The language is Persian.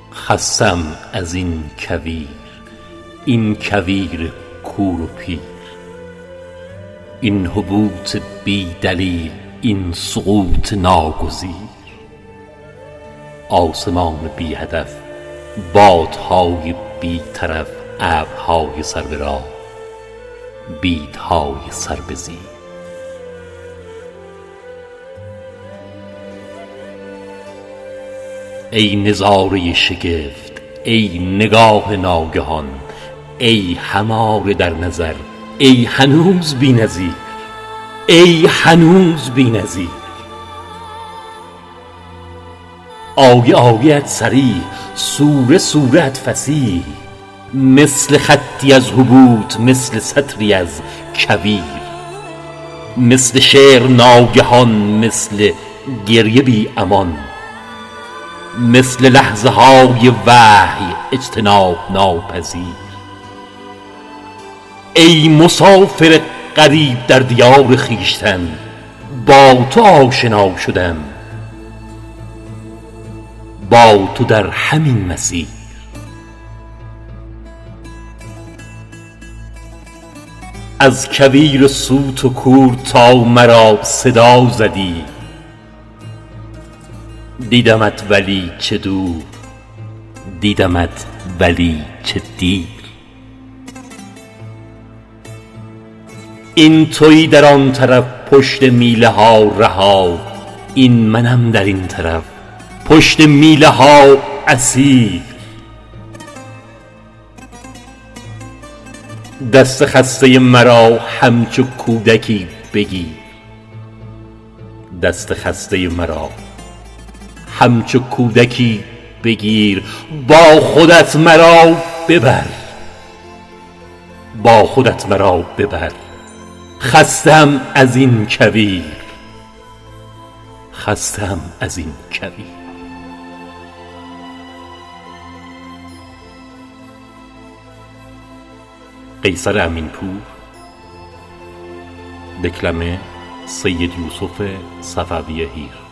خستم از این کویر، این کویر کور و پیر، این هبوط بی دلیل، این سقوط ناگزیر. آسمان بی هدف، بادهای بی طرف، ابرهای سر به راه، بیدهای سر به زیر. ای نظاره شگفت، ای نگاه ناگهان، ای هماره در نظر، ای هنوز بی نظیر، ای هنوز بی نظیر. آیه آیه‌ات صریح، سوره سوره‌ات فصیح، مثل خطی از هبوط، مثل سطری از کویر، مثل شعر ناگهان، مثل گریه بی امان، مثل لحظه های وحی اجتناب ناپذیر. ای مسافر غریب در دیار خویشتن، با تو آشنا شدم، با تو در همین مسیر. از کویر صوت و کور تا مرا صدا زدی، دیدمت ولی چه دور، دیدمت ولی چه دیر. این تویی در آن طرف پشت میله ها رها، این منم در این طرف پشت میله ها اسیر. دست خسته مرا همچو کودکی بگیر، دست خسته مرا همچو کودکی بگیر. با خودت مرا ببر، با خودت مرا ببر. خستم از این کویر، خستم از این کویر. قیصر امینپور. دکلمه سید یوسف صفوی هیر.